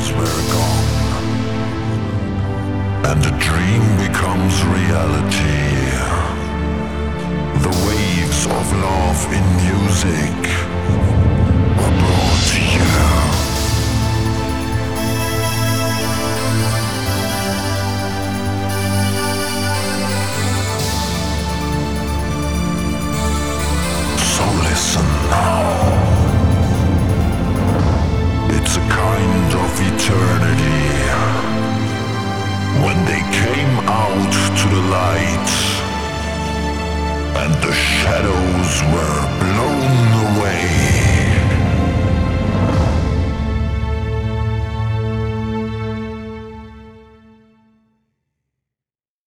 days were gone, and a dream becomes reality. The waves of love in music